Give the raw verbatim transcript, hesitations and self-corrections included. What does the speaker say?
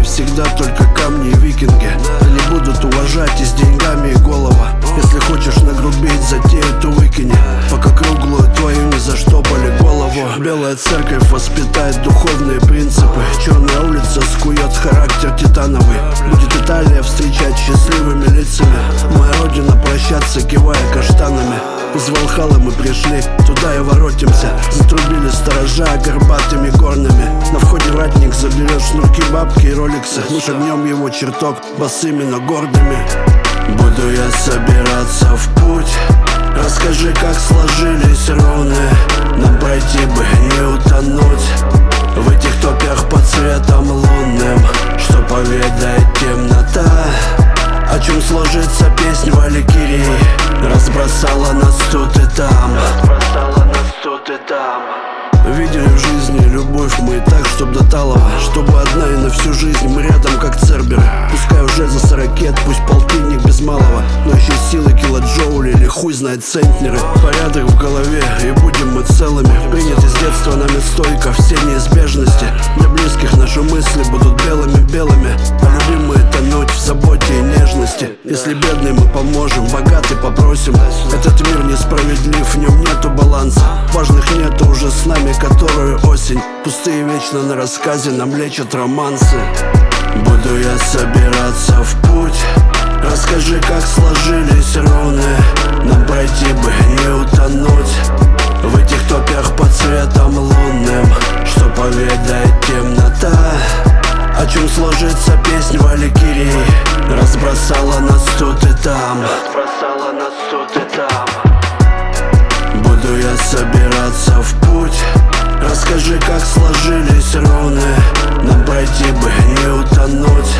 всегда только камни и викинги. Они будут уважать и с деньгами и голова. Если хочешь нагрубить, затею эту выкини, пока круглую твою не заштопали голову. Белая церковь воспитает духовные принципы. Черная улица скует характер титановый. Будет Италия встречать счастливыми лицами. Моя родина прощаться, кивая каштанами. Из Валхалы мы пришли, туда и воротимся. Затрубили сторожа горбатыми горными. На входе ратник заберет шнурки, бабки и роликсы. Мы шагнем его чертог босыми, но гордыми. Буду я собираться в путь. Расскажи, как сложились руны. Нам пройти бы, не утонуть в этих топях под светом лунным. Что поведает темнота, о чем сложится песнь валькирии. Разбросала нас тут и там, разбросала нас тут и там. Видели в жизни любовь мы и так, чтоб до талого. Чтобы одна и на всю жизнь мы рядом, как церберы. Пускай уже за сорокет, пусть полтинник без малого, но еще силы килоджоули или хуй знает центнеры. Порядок в голове, и будем мы целыми. Приняты с детства нами стойко все неизбежности. Для близких наши мысли будут белыми-белыми, а любимые тонуть в заботе и нежности. Если бедный мы поможем, богатый попросим. Этот мир несправедлив, в нем нету баланса. Важных нету уже с нами, которую осень. Пустые вечно на рассказе нам лечат романсы. Буду я собираться в путь. Расскажи, как сложились руны. Нам пройти бы, не утонуть в этих топях под светом лунным. Что поведает темнота, о чем сложится песнь валькирии. Разбросала нас тут и там, разбросала нас тут и там. Буду я собираться в путь. Расскажи, как сложились руны. Нам пройти бы, не утонуть